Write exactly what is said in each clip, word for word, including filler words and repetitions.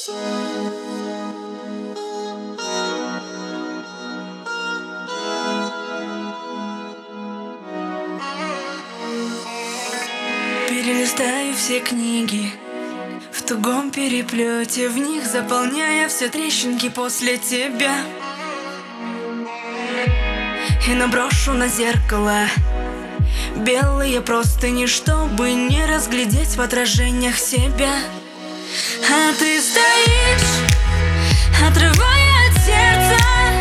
Перелистаю все книги в тугом переплете, в них заполняя все трещинки после тебя. И наброшу на зеркало белые простыни, чтобы не разглядеть в отражениях себя. А ты стоишь, отрывая от сердца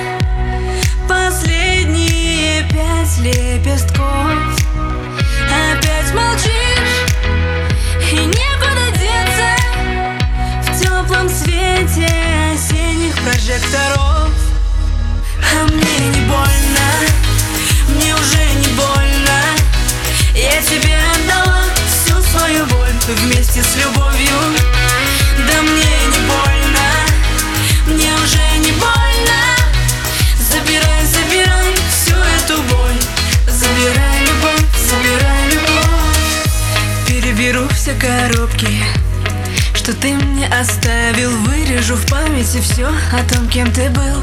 последние пять лепестков. Опять молчишь, и некуда деться в теплом свете осенних прожекторов. А мне не больно, мне уже не больно. Я тебе отдала всю свою боль вместе с любовью. Да мне не больно, мне уже не больно. Забирай, забирай всю эту боль. Забирай любовь, забирай любовь. Переберу все коробки, что ты мне оставил. Вырежу в памяти все о том, кем ты был.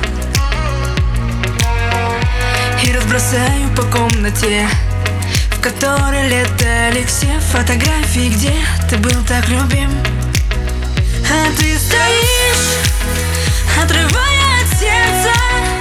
И разбросаю по комнате, в которой летали все фотографии, где ты был так любим. А ты стоишь, отрывая от сердца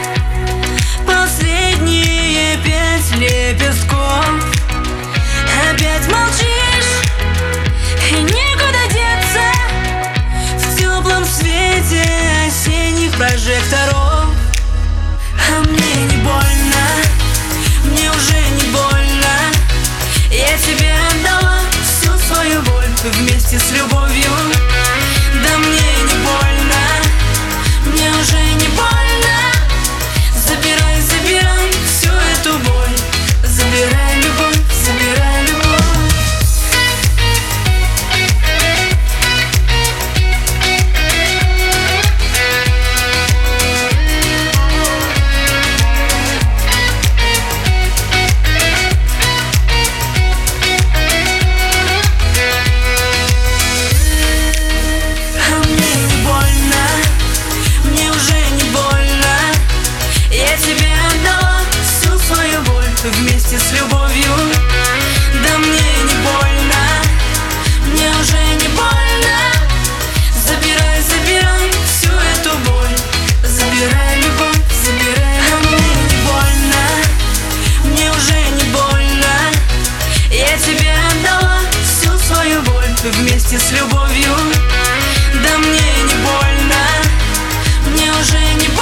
последние пять лепестков. Опять молчишь, и некуда деться в теплом свете осенних прожекторов. А мне не больно, мне уже не больно. Я тебе отдала всю свою боль вместе с любовью. Да мне не больно, мне уже не больно. Забирай, забирай всю эту боль. Забирай любовь, забирай любовь. Вместе с любовью. Да мне не больно, мне уже не больно. Забирай, забирай всю эту боль. Забирай любовь, забирай. А мне не больно, мне уже не больно. Я тебе отдала всю свою боль вместе с любовью. Да мне не больно, мне уже не больно.